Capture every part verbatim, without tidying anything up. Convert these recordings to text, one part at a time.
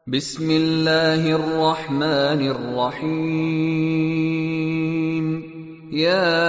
بسم الله الرحمن الرحيم. يا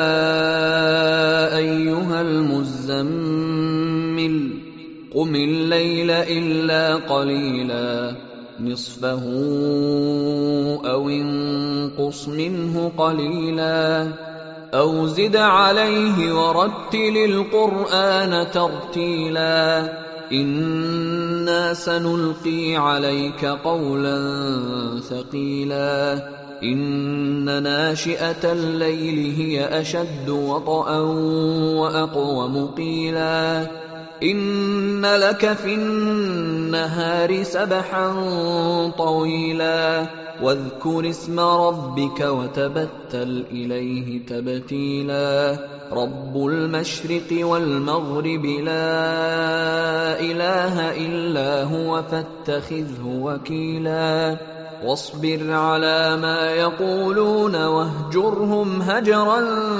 أيها المزمل قم الليل إلا قليلا نصفه أو انقص منه قليلا أو زد عليه ورتل القرآن ترتيلا إنا سنلقي عليك قولا ثقيلا إن ناشئة الليل هي أشد وطئا وأقوم قيلا إن لك في النهار سبحا طويلا واذكر اسم ربك وتبتل إليه تبتيلا رب المشرق والمغرب لا إله إلا هو فاتخذه وكيلا واصبر على ما يقولون واهجرهم هجرا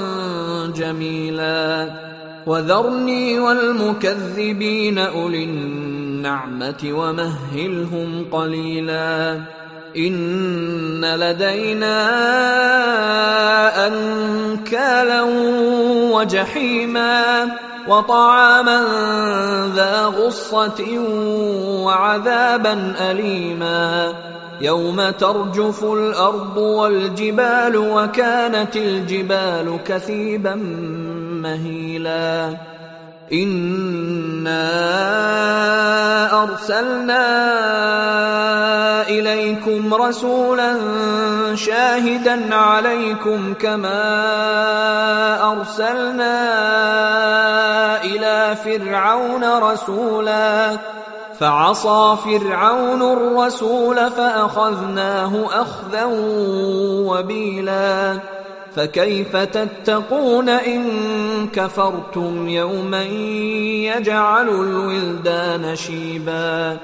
جميلا وذرني والمكذبين أولي النعمة ومهلهم قليلا إن لدينا أنكالا وجحيما وطعاما ذا غصة وعذابا أليما يوم ترجف الأرض والجبال وكانت الجبال كثيبا مهيلا إنا أرسلنا إليكم رسولا شاهدا عليكم كما أرسلنا إلى فرعون رسولا فعصى فرعون الرسول فأخذناه أخذا وبيلا فكيف تتقون إن كفرتم يوما يجعل الولدان شيبا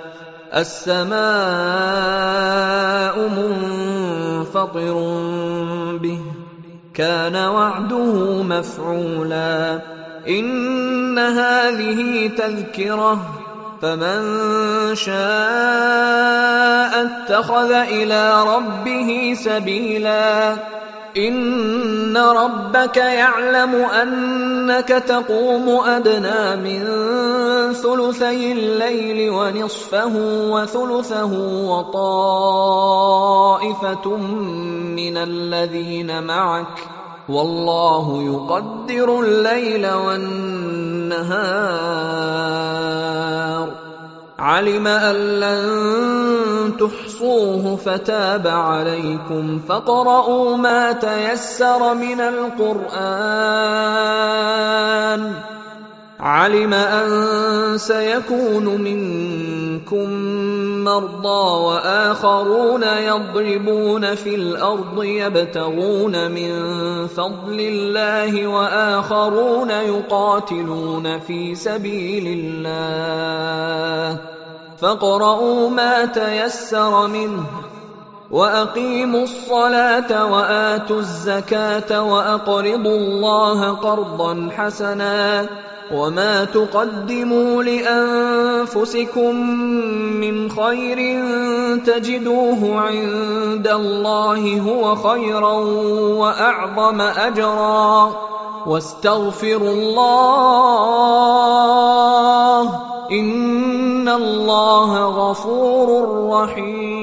السماء منفطر به كان وعده مفعولا إن هذه تذكرة فمن شاء اتخذ إلى ربه سبيلا إن ربك يعلم أنك تقوم أدنى من ثلثي الليل ونصفه وثلثه وطائفة من الذين معك والله يقدر الليل والنهار علم أن لن تحصوه فتاب عليكم فاقرؤوا ما تيسر من القرآن علم أن سيكون منكم مرضى وآخرون يضربون في الأرض يبتغون من فضل الله وآخرون يقاتلون في سبيل الله فاقرؤوا ما تيسر منه وأقيموا الصلاة وآتوا الزكاة وأقرضوا الله قرضا حسنا وما تقدموا لأنفسكم من خير تجدوه عند الله هو خيرا وأعظم أجرا واستغفروا الله إن الله غفور رحيم.